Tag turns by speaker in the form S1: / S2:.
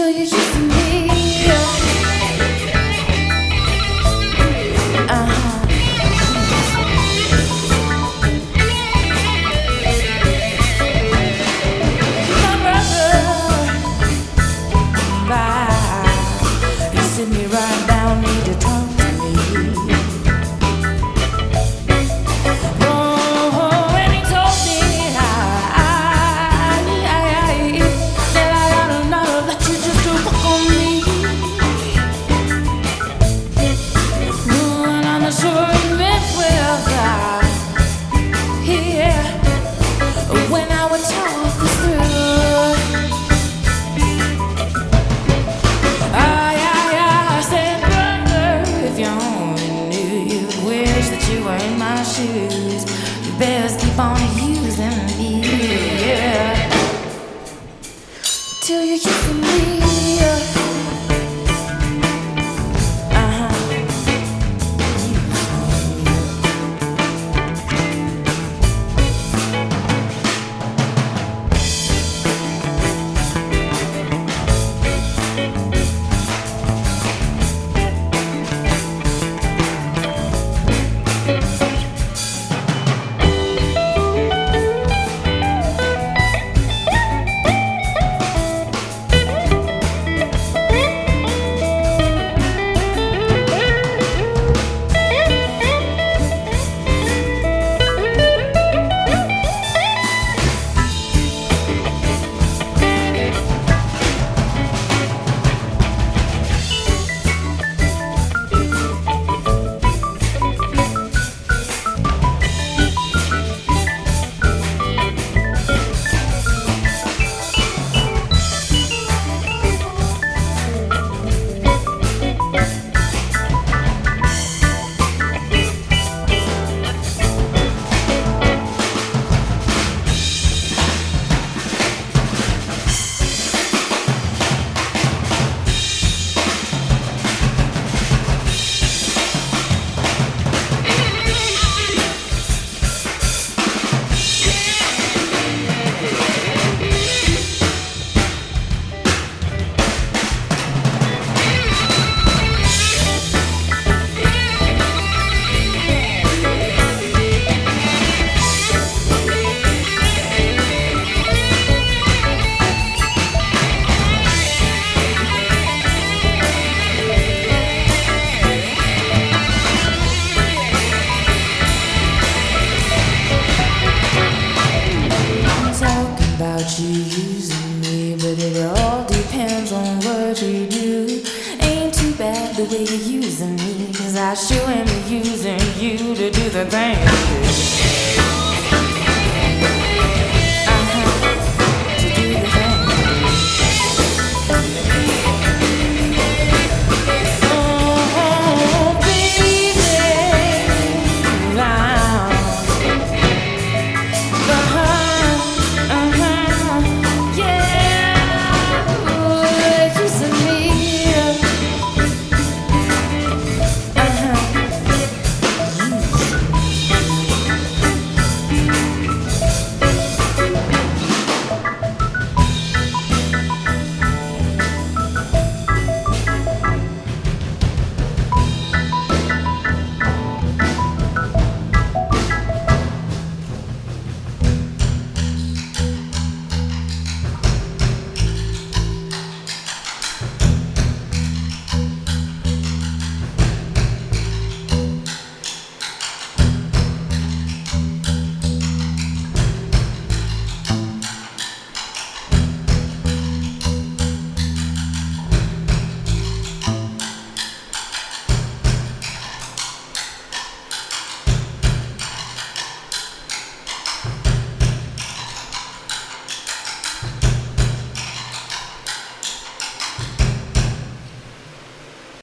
S1: till you're using me. My brother, bye. You sit me right down, need to talk to me. Oh, and he told me that I ought not let you just walk on me. And I'm not sure it meant well, yeah, when I would talk this through. I said, brother, if you only knew, you wish that you were in my shoes. You best keep on using me, yeah, till you're using me. You using me, but it all depends on what you do. Ain't too bad the way you're using me, 'cause I sure am using you to do the thing you do.